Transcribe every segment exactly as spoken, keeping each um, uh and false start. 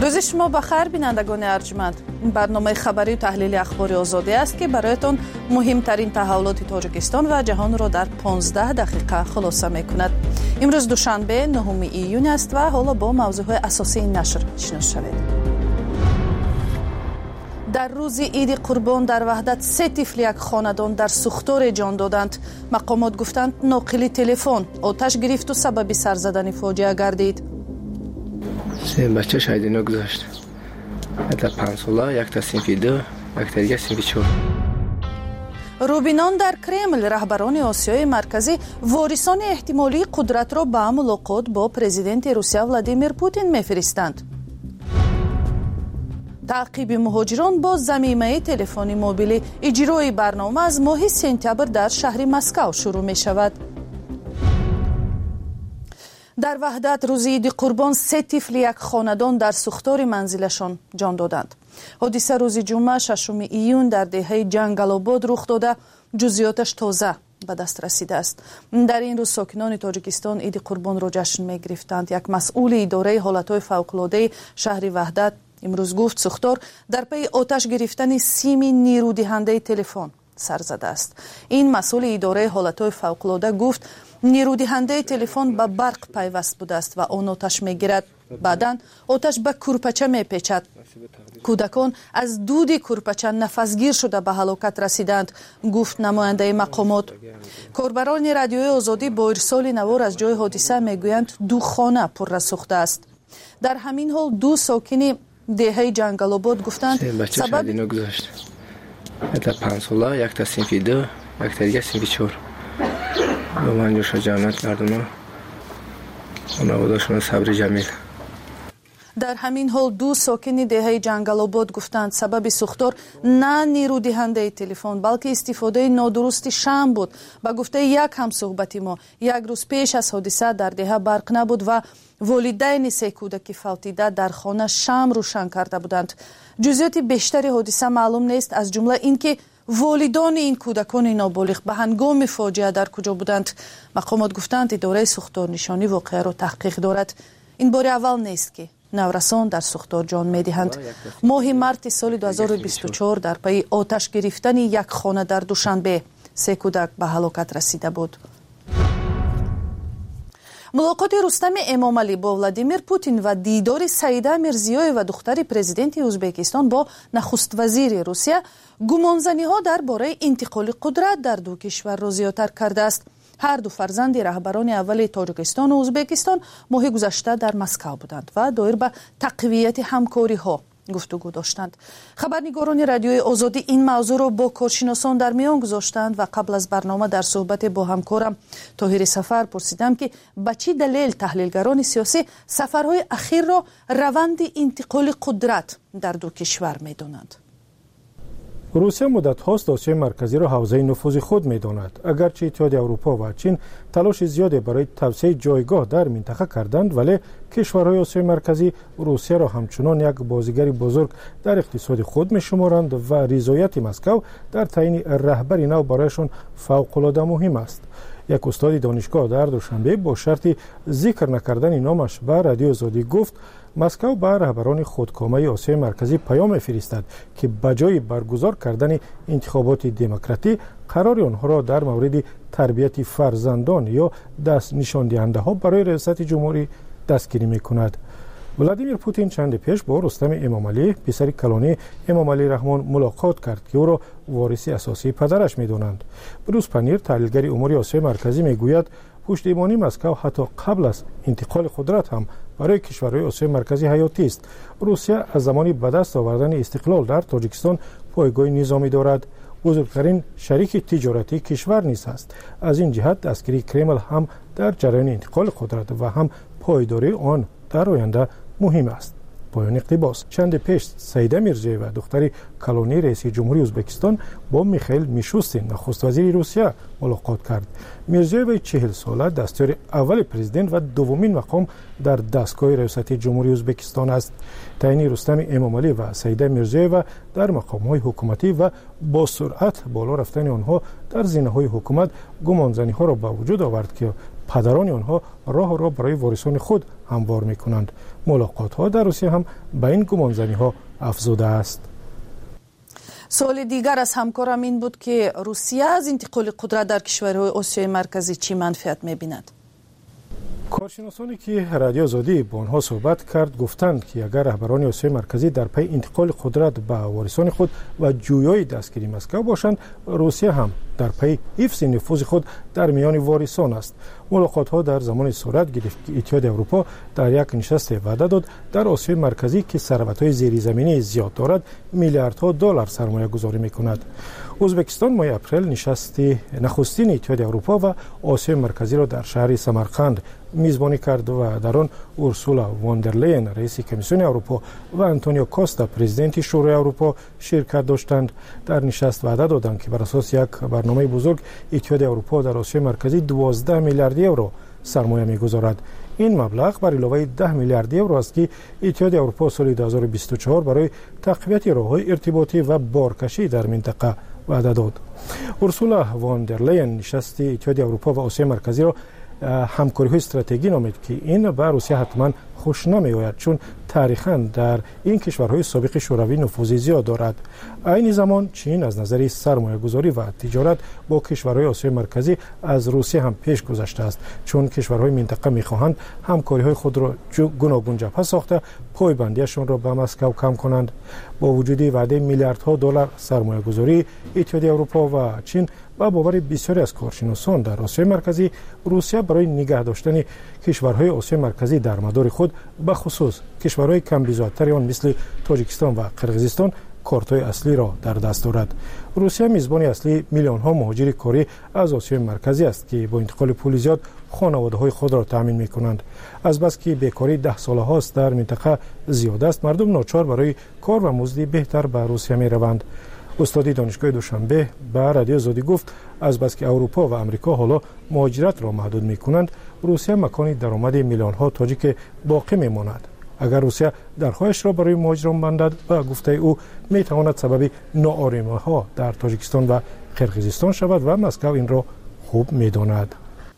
روز شما بخیر بینندگان ارجمند. این برنامه خبری و تحلیل اخبار آزادی است که برایتان مهمترین تحولات تاجیکستان و جهان را در پانزده دقیقه خلاصه میکند. امروز دوشنبه نهم ایون است و حالا با موضوع اساسی این نشر آشنا شوید. در روز عید قربان در وحدت سه طفل یک خاندان در سوختار جان دادند. مقامات گفتند ناقلی تلفن آتش گرفت و سبب سر زدن فاجعه گردید. سه بچه شهیدینا گذاشت. حتی پنج ساله، یک تا سنفی دو، یک تا دیگه سنفی چهار. روبینان در کرمل رهبران آسیای مرکزی وارثان احتمالی قدرت را به ملاقات با پرزیدنت روسیه ولادیمیر پوتین میفرستند. تعقیب مهاجران با ضمیمه تلفنی موبیلی اجرای برنامه از ماه سپتامبر در شهر مسکو شروع می شود. در وحدت روز عید قربان سه طفل یک خاندان در سوختار منزلشان جان دادند. حادثه روز جمعه ششم ایون در دهه جنگل آباد رخ داده، جزئیاتش تازه به دست رسیده است. در این روز ساکنان تاجیکستان عید قربان را جشن می گرفتند. یک مسئول اداره حالتهای فوق‌العاده شهر وحدت امروز گفت سوختار در پی آتش گرفتن سیم نیرو دهنده تلفن سر زده است. این مسئول اداره حالتهای فوق‌العاده گفت نیرو دهنده تلفن به برق پیوست بوده است و آن آتش میگیرد. بعداً آتش به کورپچه میپیچد. کودکان از دود کورپچه نفسگیر شده به هلاکت رسیدند، گفت نماینده مقامات. کاربران رادیوی آزادی با ارسال نوار از جای حادثه میگویند دو خانه پر سوخته است. در همین حال دو ساکن دهه جنگل آباد گفتند سبب گذاشت. حتی پنج ساله، یک تا سنفی دو، یک تا دیگه سنفی چهار. با من جوش جانت کردن و نواداشون صبر جمیل. در همین حال دو ساکن دهه جنگل آباد گفتند سبب سوختار نه نیرو دهنده تلفن بلکه استفاده نادرست شمع بود. با گفته یک هم صحبت ما یک روز پیش از حادثه در دهه برق نبود و والدین سه کودک فوتیده در خانه شمع روشن کرده بودند. جزئیات بیشتر حادثه معلوم نیست، از جمله اینکه والدان این کودکان نابالغ به هنگام فاجعه در کجا بودند. مقامات گفتند اداره سوختار نشانی واقعه را تحقیق دارد. این بار اول نیست که نورسان در سوختار جان می‌دهند. ماه مارت سال دو هزار و بیست و چهار در پی آتش گرفتن یک خانه در دوشنبه سه کودک به هلاکت رسیده بود. ملاقات رستم امامعلی با ولادیمیر پوتین و دیدار سعیده میرزیویف و دختر پرزیدنت ازبکستان با نخست وزیر روسیه گمانزنی ها درباره انتقال قدرت در دو کشور را زیادتر کرده است. هر دو فرزند رهبران اول تاجیکستان و ازبکستان ماه گذشته در مسکو بودند و دایر به تقویت همکاری ها گفتگو داشتند. خبرنگاران رادیوی آزادی این موضوع را با کارشناسان در میان گذاشتند و قبل از برنامه در صحبت با همکارم طاهر سفر پرسیدم که به چه دلیل تحلیلگران سیاسی سفرهای اخیر را روند انتقال قدرت در دو کشور می‌دانند. روسیه مدت هاست آسیای مرکزی را حوزه نفوذ خود می‌داند. اگرچه اتحاد اروپا و چین تلاش زیادی برای توسعه جایگاه در منطقه کردند، ولی کشورهای آسیای مرکزی روسیه را همچنان یک بازیگر بزرگ در اقتصاد خود می‌شمارند و رضایت مسکو در تعیین رهبری نو برایشان فوق‌العاده مهم است. یک استاد دانشگاه در دوشنبه با شرط ذکر نکردن نامش به رادیو آزادی گفت مسکو به رهبران خودکامه آسیای مرکزی پیام می‌فرستد که بجای برگزار کردن انتخابات دموکراتی قرار آنها را در مورد تربیت فرزندان یا دست نشان دهنده ها برای ریاست جمهوری دستگیری می‌کند. ولادیمیر پوتین چند پیش با رستم امامعلی پسر کلانی امامعلی رحمان ملاقات کرد که او را وارث اساسی پدرش می‌دانند. بروس پنیر تحلیلگر امور آسیای مرکزی می‌گوید پشتیبانی مسکو حتی قبل از انتقال قدرت هم برای کشورهای آسیای مرکزی حیاتی است. روسیه از زمانی به دست آوردن استقلال در تاجیکستان پایگاه نظامی دارد. بزرگترین شریک تجارتی کشور نیز است. از این جهت دستگیری کرمل هم در جریان انتقال قدرت و هم پایداری آن در آینده مهم است. پایان اقتباس. چند پیش سعیده میرزیویف و دختر کلانی رئیس جمهوری ازبکستان با میخائیل میشوستین نخست وزیر روسیه ملاقات کرد. میرزیویف چهل ساله دستیار اول پرزیدنت و دومین مقام در دستگاه ریاست جمهوری ازبکستان است. تعیین رستم امامعلی و سعیده میرزیویف در مقام‌های حکومتی و با سرعت بالا رفتن آنها در زینه‌های حکومت گمانزنی‌ها را به وجود آورد که پدران آنها راه را برای وارثان خود هموار می‌کنند. ملاقات‌ها در روسیه هم به این گمانزنی‌ها افزوده است. سوال دیگر از همکارم این بود که روسیه از انتقال قدرت در کشورهای آسیای مرکزی چی منفعت می‌بیند؟ کارشناسانی که رادیو آزادی با آنها صحبت کرد گفتند که اگر رهبران آسیای مرکزی در پی انتقال قدرت به وارثان خود و جویای دستگیری مسکو باشند، روسیه هم در پی حفظ نفوذ خود در میان وارثان است. ملاقات‌ها در زمان صورت گرفت که اتحاد اروپا در یک نشست وعده داد در آسیای مرکزی که ثروت‌های زیرزمینی زیاد دارد میلیاردها دلار سرمایه گذاری می‌کند. ازبکستان ماه اپریل نشست نخستین اتحاد اروپا و آسیای مرکزی را در شهر سمرقند میزبانی کرد و در آن اورسولا واندرلین رئیس کمیسیون اروپا و آنتونیو کوستا پرزیدنت شورای اروپا شرکت داشتند. در نشست وعده دادند که بر اساس یک برنامه بزرگ اتحاد اروپا در آسیای مرکزی دوازده میلیارد یورو سرمایه میگذارد. این مبلغ بر علاوه ده میلیارد یورو است که اتحاد اروپا سال دو هزار و بیست و چهار برای تقویت راه‌های ارتباطی و بارکشی در منطقه وعده داد. اورسولا واندرلین نشست اتحاد اروپا و آسیای مرکزی را همکاری های استراتژیکی نامید که این به روسیه حتما خوش نمی آید، چون تاریخاً در این کشورهای سابق شوروی نفوذ زیاد دارد. این زمان چین از نظر سرمایه گذاری و تجارت با کشورهای آسیای مرکزی از روسیه هم پیش گذشته است، چون کشورهای منطقه می خواهند همکاری های خود را گوناگون جبهه ساخته پایبندیشان را به مسکو کم کنند. با وجود وعده میلیاردها دلار سرمایه گذاری، اتحاد اروپا و چین با باور بسیاری از کارشناسان در آسیای مرکزی، روسیه برای نگه داشتن کشورهای آسیای مرکزی در مدار خود به خصوص کشورهای کم بزاعتر آن مثل تاجیکستان و قرقیزستان کارت‌های اصلی را در دست دارد. روسیه میزبان اصلی میلیون‌ها مهاجر کاری از آسیای مرکزی است که با انتقال پول زیاد خانواده‌های خود را تامین می‌کنند. از بس که بیکاری ده ساله هاست در منطقه زیاد است، مردم ناچار برای کار و مزد بهتر به روسیه می‌روند. استادی دانشگاه دوشنبه به رادیو آزادی گفت از بس که اروپا و امریکا حالا مهاجرت را محدود می‌کنند، روسیه مکانی درآمد میلیون‌ها تاجیک باقی می‌ماند. اگر روسیه درخواهش را برای مهاجران بندد، به گفته او می‌تواند سبب ناآرامی‌ها در تاجیکستان و قرقیزستان شود و مسکو این را خوب می‌داند.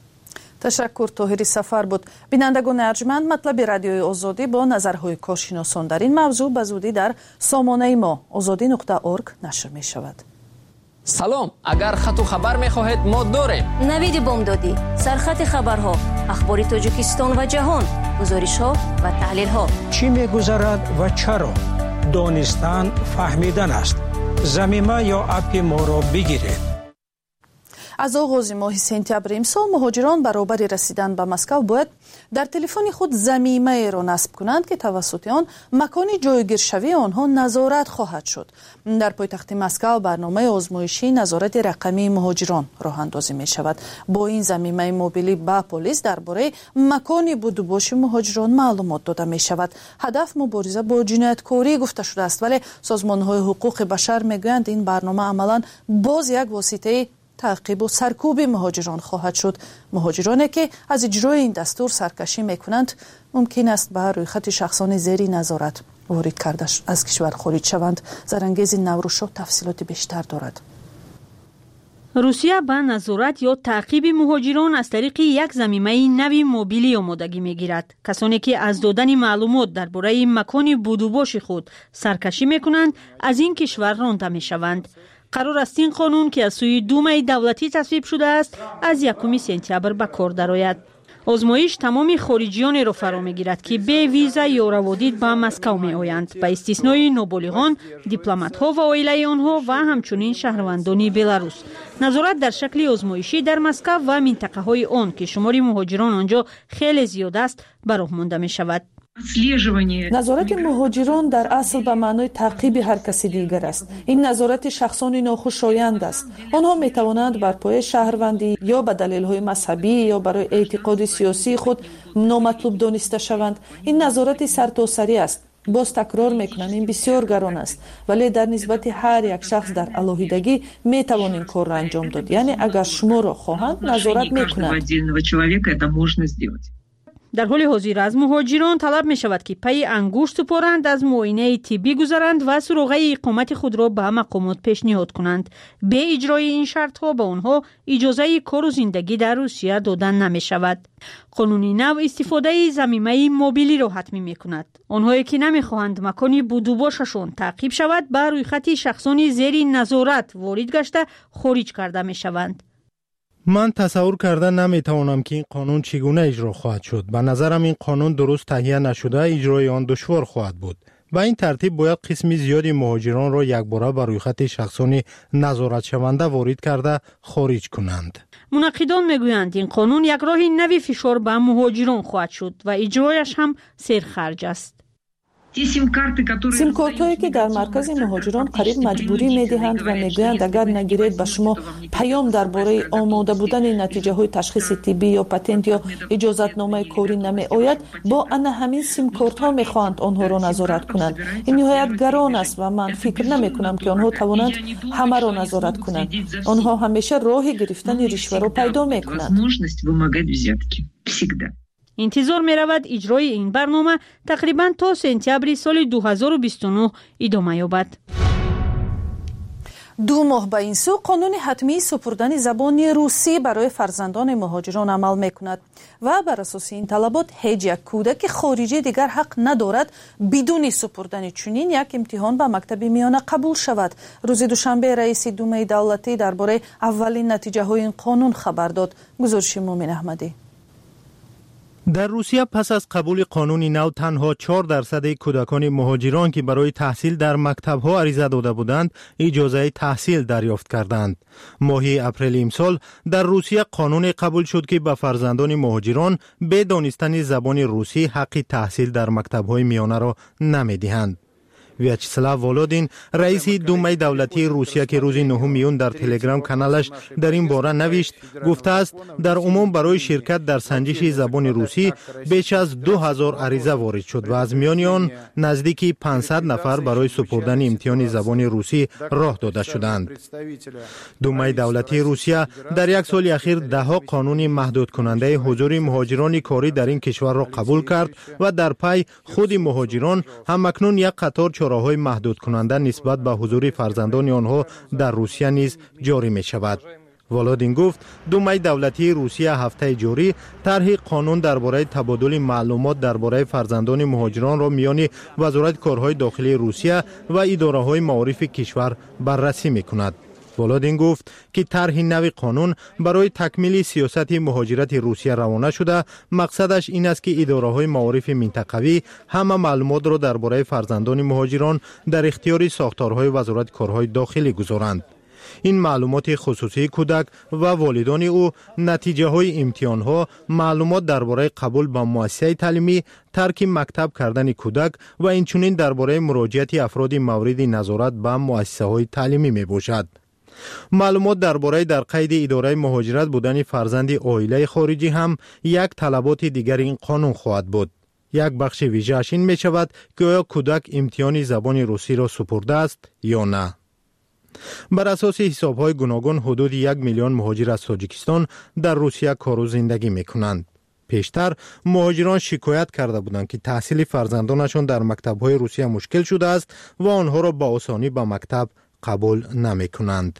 تشکر. طاهری سفر بود. بینندگان ارجمند، مطلب رادیوی آزادی با نظرهای کارشناسان در این موضوع به زودی در سامانه ما آزادی نقطه اورگ نشر می شود. سلام، اگر خط و خبر می خواهید ما داریم. نوید بامدادی، سرخط خبرها، اخبار تاجیکستان و جهان، گزارش ها و تحلیل ها. چی می گذرد و چرا؟ دانستن فهمیدن است. زمینه یا اپ ما را بگیرید. از آغاز ماه سپتامبر امسال مهاجران برابر رسیدن به مسکو باید در تلفن خود ضمیمه را نصب کنند که توسط آن مکان جایگیرشوی آنها نظارت خواهد شد. در پایتخت مسکو برنامه آزمایشی نظارت رقمی مهاجران راه اندازی می شود. با این ضمیمه موبیلی به پلیس درباره مکان بودوباش مهاجران معلومات داده می شود. هدف مبارزه با جنایتکاری گفته شده است، ولی سازمان‌های حقوق بشر میگویند این برنامه عملاً باز یک واسطه تعقیب و سرکوب مهاجران خواهد شد. مهاجرانی که از اجرای این دستور سرکشی میکنند ممکن است به روی خط شخصان زیر نظارت وارد کرده از کشور خارج شوند. زرانگیز نوروشو تفصیلات بیشتر دارد. روسیه به نظارت یا تعقیب مهاجران از طریق یک ضمیمه نوی موبیلی آمادگی میگیرد. کسانی که از دادن معلومات درباره مکان بودوباش خود سرکشی میکنند از این کشور رانده میشوند. قرار است این قانون که از سوی دومه دولتی تصویب شده است از یکم سپتامبر به کار درآید. آزمایش تمام خارجیان را فرا میگیرد که به ویزا یا روادید به مسکو می آیند، به استثنای نابالغان، دیپلمات ها و عائله آنها و همچنین شهروندان بلاروس. نظارت در شکل آزمایشی در مسکو و منطقه های آن که شمار مهاجران آنجا خیلی زیاد است به راه مانده می شود. نظارت مهاجران در اصل به معنای تعقیب هر کسی دیگر است. این نظارت شخصان ناخوشایند است. آنها می توانند بر پایه شهروندی یا به دلایل مذهبی یا برای اعتقاد سیاسی خود نامطلوب دانسته شوند. این نظارت سرتاسری است. باز تکرار میکنم این بسیار گران است، ولی در نسبت هر یک شخص در علاهیدگی می توان این کار را انجام داد. یعنی اگر شما را خواهند نظارت میکنند. در حال حاضر از مهاجران طلب می شود که پی انگشت سپارند، از معاینه طبی گذرند و سروقه اقامت خود را به مقامات پیشنهاد کنند. به اجرای این شرط ها به آنها اجازه کار و زندگی در روسیه دادن نمی شود. قانون نو استفاده ضمیمه موبیلی را حتمی می کند. آنهایی که نمی خواهند مکان بودوباششان تعقیب شود به روی خط شخصانی زیر نظارت وارد گشته خارج کرده می شوند. من تصور کرده نمیتوانم که این قانون چگونه اجرا خواهد شد. به نظرم این قانون درست تهیه نشده، اجرای آن دشوار خواهد بود. با این ترتیب باید قسم زیادی مهاجران را یکباره بر روی خط شخصانی نظارت شونده وارد کرده خارج کنند. منقدان میگویند این قانون یک راه نوی فشار به مهاجران خواهد شد و اجرایش هم سرخرج است. سیم کارت هایی که در مرکز مهاجران قریب مجبوری میدهند و میگویند اگر نگیرید به شما پیام درباره آماده بودن نتیجه های تشخیص طبی یا پتنت یا اجازت نامه کاری نمی آید، با ان همین سیم کارت ها میخواهند آنها را نظارت کنند. این نهایت گران است و من فکر نمی کنم که آنها توانند همه را نظارت کنند. آنها همیشه راه گرفتن رشوه را پیدا میکنند. انتظار می رود اجرای این برنامه تقریباً تا سپتامبر سال دو هزار و بیست و نه ادامه یابد. دو ماه به این سو قانون حتمی سپردن زبان روسی برای فرزندان مهاجران عمل می کند و بر اساس این طلبات هیچ یک کودک خارجی دیگر حق ندارد بدون سپردن چنین یک امتحان به مکتب میانه قبول شود. روز دوشنبه رئیس دومه دولتی درباره اولین نتیجه های این قانون خبر داد. گزارش مومن احمدی. در روسیه پس از قبول قانون نو تنها چهار درصد کودکان مهاجران که برای تحصیل در مکتب‌ها عریضه داده بودند اجازه تحصیل دریافت کردند. ماه اپریل امسال در روسیه قانون قبول شد که به فرزندان مهاجران به دانستن زبان روسی حق تحصیل در مکتب‌های میانه را نمی‌دهند. ویاچسلاو ولودین رئیس دومه دولتی روسیه که روز نهم میون در تلگرام کانالش در این باره نوشت گفته است در عموم برای شرکت در سنجش زبان روسی بیش از دو هزار عریضه وارد شد و از میان آن نزدیک پانصد نفر برای سپردن امتحان زبان روسی راه داده شدند. دومه دولتی روسیه در یک سال اخیر ده ها قانون محدود کننده حضور مهاجران کاری در این کشور را قبول کرد و در پی خود مهاجران هم اکنون یک قطار چراهای محدود کننده نسبت به حضور فرزندان آنها در روسیه نیز جاری می شود. ولودین گفت دومه دولتی روسیه هفته جاری طرح قانون درباره تبادل معلومات درباره فرزندان مهاجران را میان وزارت کارهای داخلی روسیه و اداره‌های معارف کشور بررسی می کند. ولودین گفت که طرح نوی قانون برای تکمیل سیاست مهاجرت روسیه روانه شده. مقصدش این است که اداره‌های معارف منطقوی همه معلومات را درباره فرزندان مهاجران در اختیار ساختارهای وزارت کارهای داخلی گذارند. این معلومات خصوصی کودک و والدان او، نتیجه های امتحان ها، معلومات درباره قبول به مؤسسه تعلیمی، ترک مکتب کردن کودک و اینچنین درباره مراجعت افراد مورد نظارت به مؤسسه های تعلیمی می باشد. معلومات درباره در قید اداره مهاجرت بودن فرزند عائله خارجی هم یک طلبات دیگر این قانون خواهد بود. یک بخش ویژه‌اش این می شود که آیا کودک امتحان زبان روسی را سپرده است یا نه. بر اساس حساب‌های گوناگون حدود یک میلیون مهاجر از تاجیکستان در روسیه کار و زندگی می کنند. پیشتر مهاجران شکایت کرده بودند که تحصیل فرزندانشان در مکتب‌های روسیه مشکل شده است و آنها را با آسانی به مکتب قبول نمی کنند.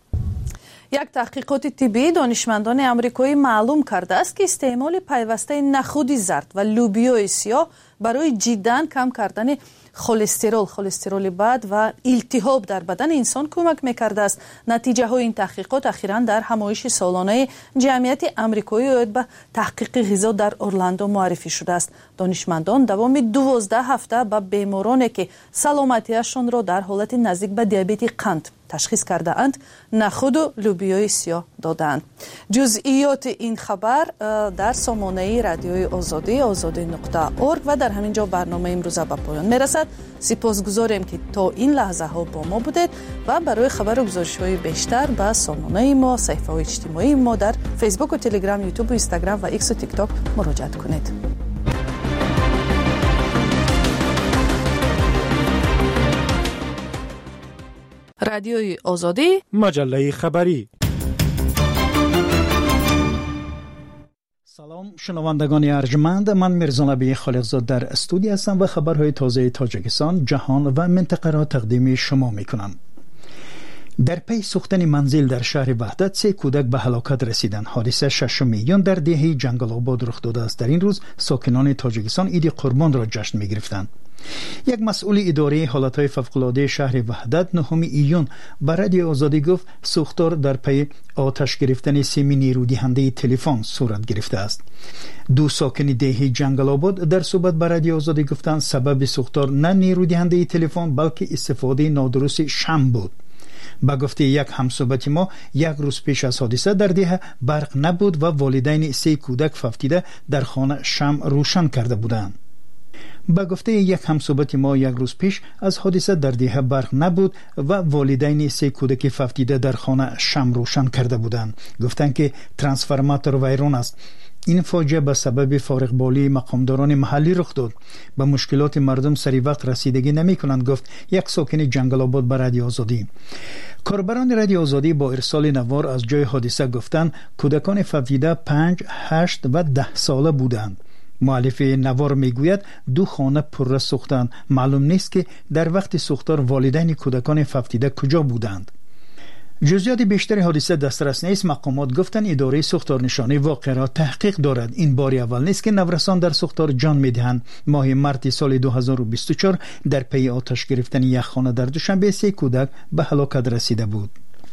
یک تحقیقات طبی دانشمندان آمریکایی معلوم کرده است که استعمال پیوسته نخود زرد و لوبیای سیاه برای جداً کم کردن کلسترول، کلسترول بد و التهاب در بدن انسان کمک می‌کرده است. نتیجه های این تحقیقات اخیراً در همایش سالانه جمعیت آمریکایی آید به تحقیق غذا در اورلاندو معرفی شده است. دانشمندان دوام دوازده هفته به بیمارانی که سلامتیشان را در حالت نزدیک به دیابت قند تشخیص کرده اند نخود و لوبیای سیاه دادند. جزئیات این خبر در سامانه رادیوی آزادی آزادی نقطه اورگ و در همین جا برنامه امروز به پایان میرسد. سپاسگزاریم که تا این لحظه ها با ما بودید و برای خبر و گزارش های بیشتر به سامانه ما، صفحه های اجتماعی ما در فیسبوک و تلگرام، یوتیوب و اینستاگرام و ایکس و تیک تاک مراجعه کنید. رادیوی آزادی، مجله خبری. سلام شنوندگان ارجمند، من میرزا نبی خالقزاد در استودیو هستم و خبرهای تازه تاجیکستان، جهان و منطقه را تقدیم شما میکنم. در پی سوختن منزل در شهر وحدت سه کودک به هلاکت رسیدند. حادثه ششم میلیون در دهه جنگل آباد رخ داده است. در این روز ساکنان تاجیکستان عید قربان را جشن میگرفتند. یک مسئول اداره حالتهای فوق‌العاده شهر وحدت نهم ایون به رادیو آزادی گفت سوختار در پی آتش گرفتن سیم نیرو دهنده تلفن صورت گرفته است. دو ساکن دهه جنگل آباد در صحبت به رادیو آزادی گفتند سبب سوختار نه نیرو دهنده تلفن بلکه استفاده نادرست شمع بود. با گفته یک همصحبت ما، یک روز پیش از حادثه در ده برق نبود و والدین سه کودک فوتیده در خانه شمع روشن کرده بودند. با گفته یک همصحبت ما، یک روز پیش از حادثه در ده برق نبود و والدین سه کودک فوتیده در خانه شمع روشن کرده بودند. گفتند که ترانسفورماتور ویران است. این فاجعه به سبب فارغبالی مقامداران محلی رخ داد. به مشکلات مردم سری وقت رسیدگی نمی کنند، گفت یک ساکن جنگل آباد به رادیو آزادی. کاربران رادیو آزادی با ارسال نوار از جای حادثه گفتند کودکان فوتیده پنج، هشت و ده ساله بودند. مؤلف نوار میگوید دو خانه پر سوختند. معلوم نیست که در وقت سوختار والدین کودکان فوتیده کجا بودند. جزئیات بیشتر حادثه دسترس نیست. مقامات گفتند اداره سوختار نشانی واقعه را تحقیق دارد. این بار اول نیست که نورسان در سوختار جان میدهند. ماه مارس سال دو هزار و بیست و چهار در پی آتش گرفتن یک خانه در دوشنبه سه کودک به هلاکت رسیده بود.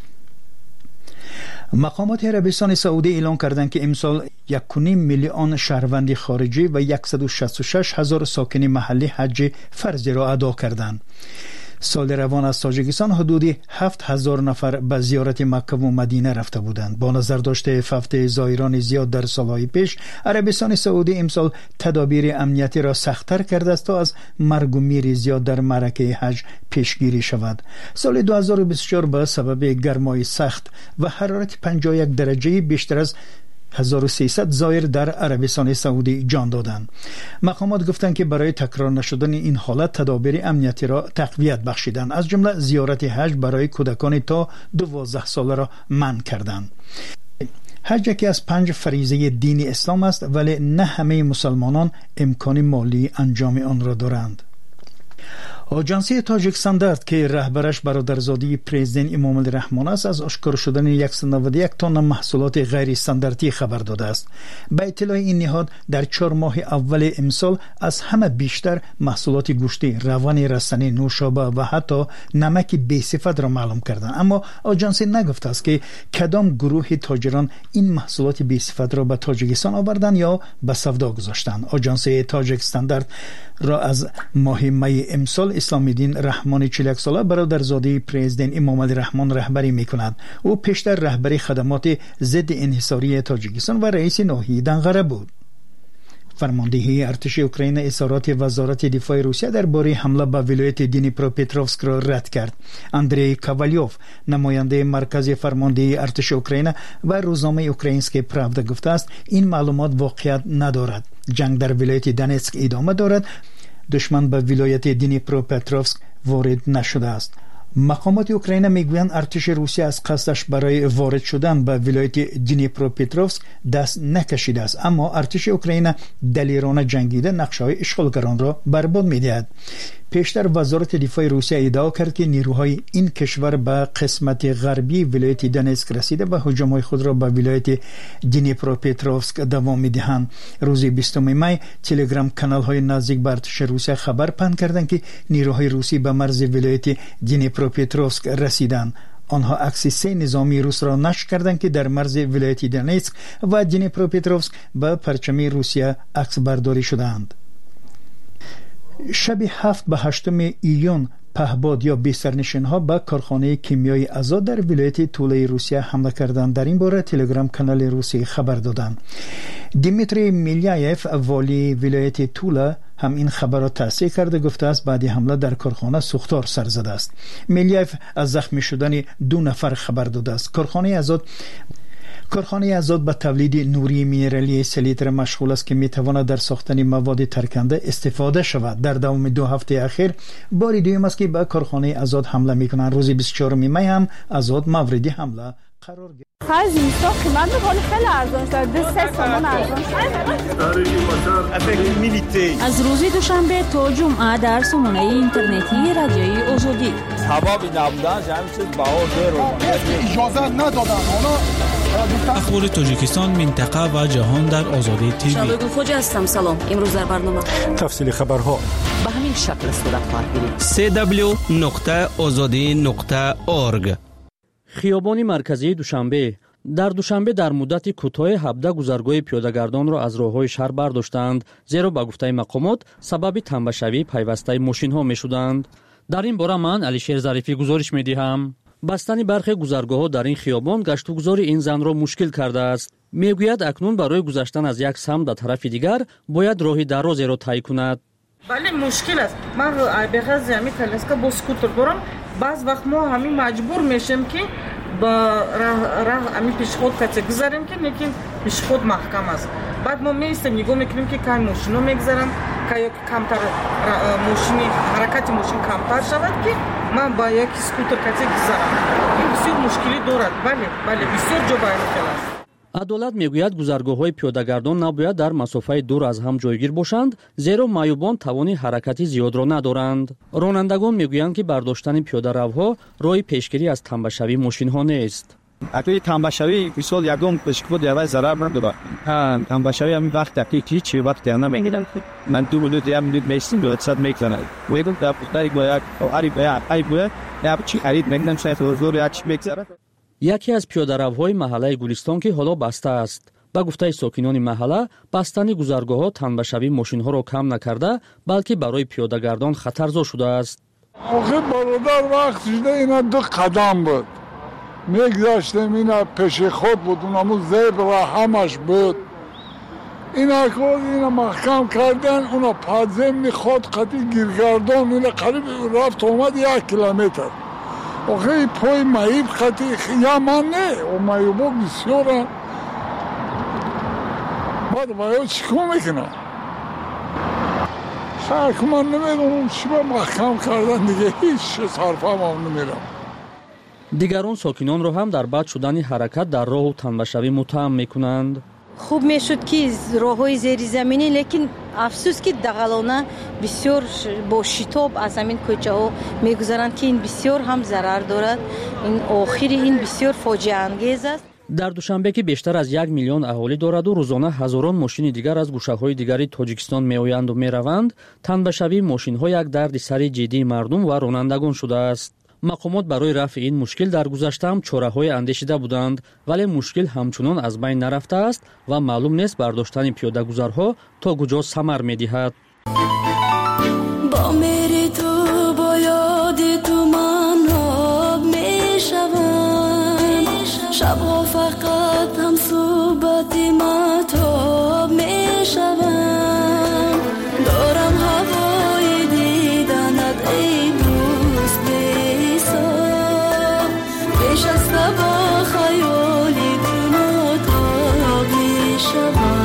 مقامات عربستان سعودی اعلام کردند که امسال یک و نیم میلیون شهروند خارجی و صد و شصت و شش هزار ساکن محلی حج فرضی را ادا کردند. سال روان از تاجیکستان حدود هفت هزار نفر به زیارت مکه و مدینه رفته بودند. با نظر داشته فوت زائران زیاد در سالهای پیش، عربستان سعودی امسال تدابیر امنیتی را سخت‌تر کرده است تا از مرگ و میر زیاد در معرکه حج پیشگیری شود. سال دو هزار و بیست و چهار به سبب گرمای سخت و حرارت پنجاه و یک درجه بیشتر از هزار و سیصد زائر در عربستان سعودی جان دادند. مقامات گفتند که برای تکرار نشدن این حالت تدابیر امنیتی را تقویت بخشیدند. از جمله زیارت حج برای کودکان تا دوازده ساله را منع کردند. حج یکی از پنج فریضه دین اسلام است، ولی نه همه مسلمانان امکان مالی انجام آن را دارند. آژانسی تاجیک استاندارد که رهبرش برادرزاده پرزیدنت امام الرحمن است از اشکار شدن صد و نود و یک تن محصولات غیر استانداردی خبر داده است. به اطلاع این نهاد در چهار ماه اول امسال از همه بیشتر محصولات گوشتی، روان رستنی، نوشابه و حتی نمک بی‌صفت را معلوم کردند. اما آژانسی نگفته است که کدام گروه تاجران این محصولات بی‌صفت را به تاجیکستان آوردند یا به سودا گذاشتند. آژانسی تاجیک استاندارد را از ماه می امسال اسلام الدین رحمانی چهل و یک ساله برادرزاده پرزیدنت امام الرحمن رهبری میکند. او پیشتر رهبری خدمات ضد انحصاری تاجیکستان و رئیس ناحیه دنقره بود. فرماندهی ارتش اوکراین اظهارات وزارت دفاع روسیه درباره حمله به ولایت دنیپروپتروفسک را رد کرد. اندری کاوالیوف، نماینده مرکز فرماندهی ارتش اوکراین و روزنامه اوکراینسکی پراودا گفته است این معلومات واقعیت ندارد. جنگ در ولایت دونتسک ادامه دارد. دشمن به ولایت دنیپروپتروفسک وارد نشده است. مقامات اوکراین میگویند ارتش روسیه از قصدش برای وارد شدن به ولایت دنیپروپتروفسک دست نکشیده است، اما ارتش اوکراین دلیرانه جنگیده نقشه‌های اشغالگران را برباد می‌دهد. پیشتر وزارت دفاع روسیه ادعا کرد که نیروهای این کشور به قسمت غربی ولایت دونتسک رسیده و هجوم‌های خود را به ولایت دنیپروپتروفسک دوام می‌دهند. روز بیستم می تلگرام کانال‌های نزدیک به ارتش روسیه خبر پهن کردند که نیروهای روسی به مرز ولایت دنیپروپتروفسک رسیدند. آنها عکس سه نظامی روس را نشر کردند که در مرز ولایت دونتسک و دنیپروپتروفسک به پرچم روسیه عکس برداری شدند. شب هفت به هشتم ایون پهباد یا بیسترنشین ها به کارخانه کیمیای آزاد در ولایت توله روسیه حمله کردند. در این باره تلگرام کانال روسی خبر دادند. دیمیتری میلیایف والی ولایت توله هم این خبر را تصحیح کرده، گفته است بعد حمله در کارخانه سوختار سر زده است. میلیایف از زخمی شدن دو نفر خبر داده است. کارخانه آزاد کارخانه آزاد به تولید نوری مینرالی سلیتر مشغول است که میتواند در ساختن مواد ترکنده استفاده شود. در دوام دو هفته اخیر باری دوم است که به کارخانه آزاد حمله میکنند. روز بیست و چهارم می هم آزاد مورد حمله قرار گرفت. خرج اینستا قیمت حالا خیلی ارزان شد. دو سه تومان ارزان شد. از روز دوشنبه تا جمعه در سامانه اینترنتی رادیوی آزادی. سبب نبودن همین چیز بهار رو اجازه ندادن. اخبار تاجیکستان، منطقه و جهان در آزادی تیوی. شبگون خوجه هستم. سلام. امروز در برنامه تفصیل خبرها به همین شکل صورت خواهد گرفت. سی دبلیو نقطه آزادی نقطه اورگ. خیابان مرکزی دوشنبه. در دوشنبه در مدت کوتاه هفده گذرگاه پیاده‌گردان را از راه‌های شهر برداشتند، زیرا به گفته مقامات سبب تنبه‌شوی پیوسته ماشین‌ها می‌شدند. در این باره من علیشیر ظریفی گزارش می‌دهم. بستن برخی گذرگاه‌ها در این خیابان گشت و گذار این زن را مشکل کرده است. میگوید اکنون برای گذشتن از یک سمت به طرف دیگر باید راهی درازی را طی کند. بله مشکل است. من به غرض همین کالسکا با اسکوتر برم، بعض وقت ما همین مجبور میشیم که با راه راه همین پیشخود کسی گذاریم که لیکن پیشخود محکم است. بعد ما میستیم نگاه میکنیم که کای ماشینا میگذارن که کمتر ماشینی حرکت ماشین کمتر شود که من با یک اسکوتر کسی گذارم. این بسیار مشکلی دارد. بله بله بسیار جا باید است. عدالت میگوید گذرگاه‌های پیاده‌گردان نباید در مسافه دور از هم جایگیر باشند، زیرا معیوبان توانی حرکتی زیاد را ندارند. رانندگان میگویند که برداشتن پیاده‌روها راه پیشگیری از تنبه‌شوی ماشین‌ها نیست. اگه تنبه‌شوی مثال یکم پیشگفت یا ضرر نداره. ها تنبه‌شوی همین وقت دقیقی چی وقت دیگه نمیگیرم. من دو مدت یا مدت میستم دو صد میکنه. ویدم تا پوتاری باید او عری باید ای باید یا چی عری میگم شاید حضور یا چی میگذره. یکی از پیاده‌روهای محله گلستان که حالا بسته است. با گفته ساکنان محله، بستن گذرگاه‌ها تنبه‌شوی ماشین‌ها را کم نکرده، بلکه برای پیاده‌گردان خطرزا شده است. آخه برادر وقت شده اینا دو قدم بود. میگذاشتیم اینا پیش خود بود، اونمو زیب را همش بود. اینا که اینا محکم کردن، اونا پادزم خود قطعی گیرگردان، اینا قریب رفت اومد یک کیلومتر. آخه پای معیب قطعی یا من نه، و معیبا بسیارن. بعد باید چیکار میکنن؟ خیلی که من نمیدونم چی با محکم کردن دیگه هیچ صرفه هم نمیدونم. دیگران ساکنان را هم در بد شدن حرکت در راه و تنبه‌شوی متهم میکنند. خوب میشد که راههای زیر زمینی، لیکن افسوس که دغلانه بسیار با شتاب از همین کوچه ها میگذارند که این بسیار هم ضرر دارد. این آخری این بسیار فاجعه انگیز است. در دوشنبه که بیشتر از یک میلیون اهالی دارد و روزانه هزاران ماشین دیگر از گوشه‌های دیگری تاجیکستان میآیند و میروند، تنبه‌شوی ماشین‌ها یک درد سر جدی مردم و رانندگان شده است. مقامات برای رفع این مشکل در گذشته هم چاره‌های اندیشیده بودند، ولی مشکل همچنان از بین نرفته است و معلوم نیست برداشتن پیاده‌گذرها تا کجا ثمر می‌دهد. با میری تو با یاد تو من آب میشوم، شبها فقط هم صحبت مهتاب میشوم، دارم هوای دیدنت ای دوست بی‌حساب، پیش از با خیالی تو ناتاب میشوم.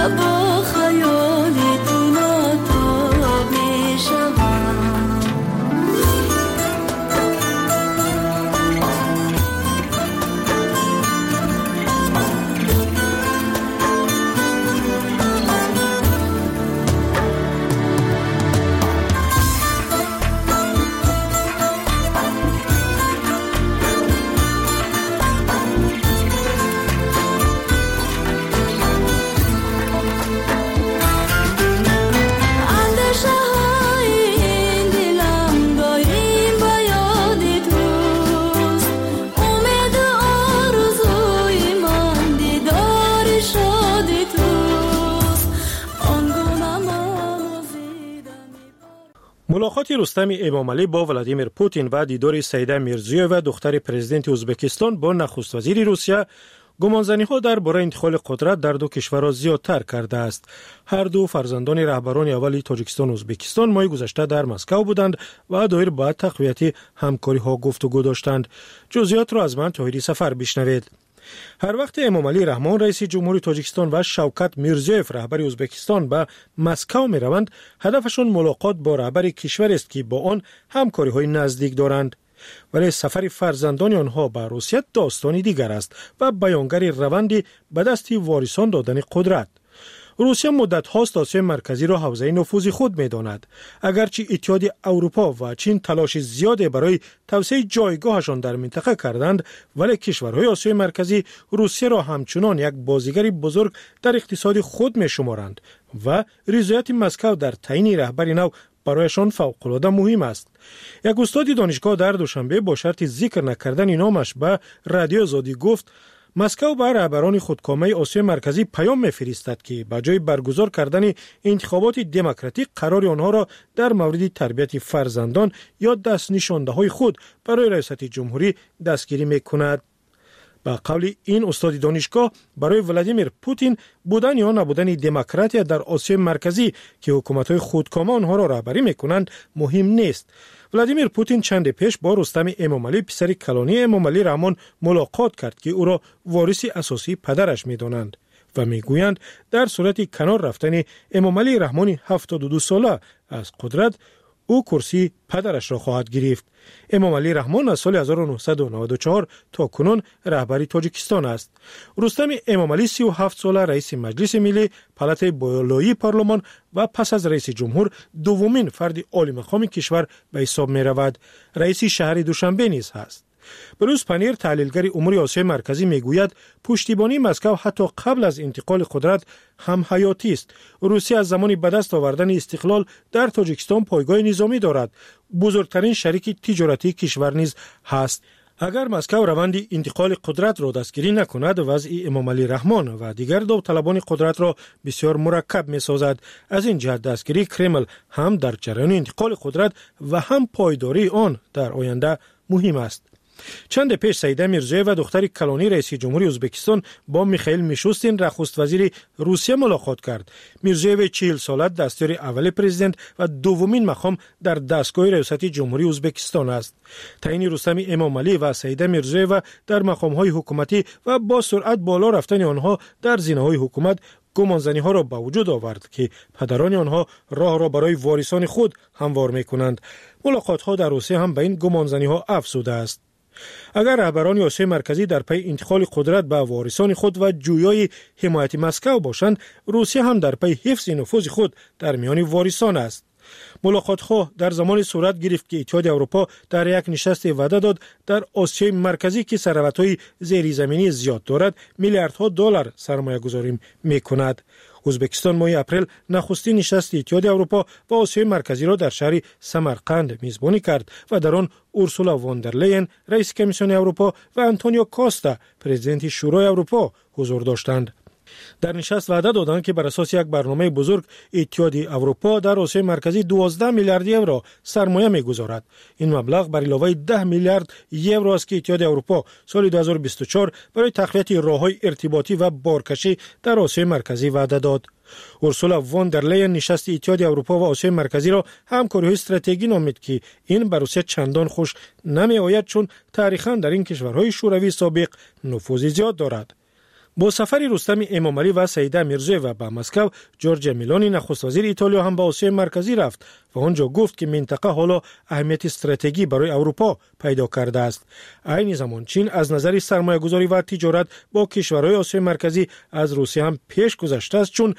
با خیالی تو ناتاب میشوم. ملاقات رستم امامعلی با ولادیمیر پوتین و دیدار سیده میرزیووا دختر پرزیدنت ازبکستان با نخست وزیر روسیه گمانزنی‌ها درباره انتقال قدرت در دو کشور را زیادتر کرده است. هر دو فرزندان رهبران اول تاجیکستان و ازبکستان ماه گذشته در مسکو بودند و دایر با تقویت همکاری‌ها گفتگو داشتند. جزئیات را از من طاهری سفر بشنوید. هر وقت امامعلی رحمان رئیس جمهوری تاجیکستان و شوکت میرزیوف رهبر ازبکستان به مسکو می روند، هدفشان ملاقات با رهبر کشور است که با آن همکاری های نزدیک دارند. ولی سفر فرزندان آنها به روسیه داستانی دیگر است و بیانگر روندی به دست وارثان دادن قدرت. روسیه مدت هاست آسیای مرکزی را حوزه نفوذ خود می داند. اگرچه اتحاد اروپا و چین تلاش زیادی برای توسعه جایگاهشان در منطقه کردند، ولی کشورهای آسیای مرکزی روسیه را همچنان یک بازیگر بزرگ در اقتصاد خود می شمارند و رضایت مسکو در تعیین رهبر نو برایشان فوق‌العاده مهم است. یک استاد دانشگاه در دوشنبه با شرط ذکر نکردن نامش به رادیو آزادی گفت مسکو به رهبران خودکامه آسیای مرکزی پیام می‌فرستد که به جای برگزار کردن انتخابات دموکراتیک قرار آنها را در مورد تربیت فرزندان یا دست نشانده‌های خود برای ریاست جمهوری دستگیری می‌کند. با قول این استاد دانشگاه برای ولادیمیر پوتین بودن یا نبودن دموکراسی در آسیای مرکزی که حکومت‌های خودکامه آنها را رهبری می‌کنند مهم نیست. ولادیمیر پوتین چند پیش با رستم امامعلی پسر کلانی امامعلی رحمان ملاقات کرد که او را وارث اساسی پدرش می‌دانند و می‌گویند در صورت کنار رفتن امامعلی رحمان هفتاد و دو ساله از قدرت او کرسی پدرش را خواهد گرفت. امامعلی رحمان از سال هزار و نهصد و نود و چهار تا کنون رهبر تاجیکستان است. رستم امامعلی سی و هفت ساله رئیس مجلس ملی، پالات بالایی پارلمان و پس از رئیس جمهور دومین فرد عالی مقام کشور به حساب می رود. رئیس شهر دوشنبه نیز است. بروز پنیر تحلیلگر امور آسیای مرکزی میگوید پشتیبانی مسکو حتی قبل از انتقال قدرت هم حیاتی است. روسیه از زمان به دست آوردن استقلال در تاجیکستان پایگاه نظامی دارد. بزرگترین شریک تجارتی کشور نیز هست. اگر مسکو روند انتقال قدرت را دستگیری نکند، وضع امامعلی رحمان و دیگر داوطلبان قدرت را بسیار مرکب می سازد. از این جهت دستگیری کرمل هم در جریان انتقال قدرت و هم پایداری آن در آینده مهم است. چند پیش سیده میرزیووا و دختر کلانی رئیس جمهوری ازبکستان با میخائیل میشوستین نخست وزیر روسیه ملاقات کرد. میرزیووا چهل ساله دستیار اول پرزیدنت و دومین مقام در دستگاه ریاست جمهوری ازبکستان است. تعیین رستم امامعلی و سیده میرزیووا در مقام‌های حکومتی و با سرعت بالا رفتن آنها در زینه‌های حکومت گمانزنی ها را به وجود آورد که پدران آنها راه را برای وارثان خود هموار می‌کنند. ملاقات ها در روسیه هم به این گمانزنی ها افزوده است. اگر رهبران آسیای مرکزی در پی انتقال قدرت به وارثان خود و جویای حمایت مسکو باشند، روسیه هم در پی حفظ نفوذ خود در میان وارثان است. ملاقات ها در زمان صورت گرفت که اتحاد اروپا در یک نشست وعده داد در آسیای مرکزی که ثروت‌های زیرزمینی زیاد دارد میلیاردها دلار سرمایه گذاری می‌کند. ازبکستان ماه اپریل نخستین نشست اتحاد اروپا و آسیای مرکزی را در شهر سمرقند میزبانی کرد و در آن اورسولا واندرلین رئیس کمیسیون اروپا و آنتونیو کاستا پرزیدنت شورای اروپا حضور داشتند. در نشست وعده دادند که بر اساس یک برنامه بزرگ اتحاد اروپا در آسیای مرکزی دوازده میلیارد یورو سرمایه می‌گذارد. این مبلغ بر علاوه ده میلیارد یورو است که اتحاد اروپا سال دو هزار و بیست و چهار برای تقویت راه‌های ارتباطی و بارکشی در آسیای مرکزی وعده داد. اورسولا واندرلین نشست اتحاد اروپا و آسیای مرکزی را همکاری استراتژیکی نامید که این بر روسیه چندان خوش نمی‌آید چون تاریخاً در این کشورهای شوروی سابق نفوذ زیاد دارد. با سفر رستم امامعلی و سعیده میرزویeva به مسکو، جورجیا میلونی نخست وزیر ایتالیا هم به آسیای مرکزی رفت و آنجا گفت که منطقه حالا اهمیت استراتژیکی برای اروپا پیدا کرده است. عین زمان چین از نظر سرمایه‌گذاری و تجارت با کشورهای آسیای مرکزی از روسیه هم پیش گذشته است، چون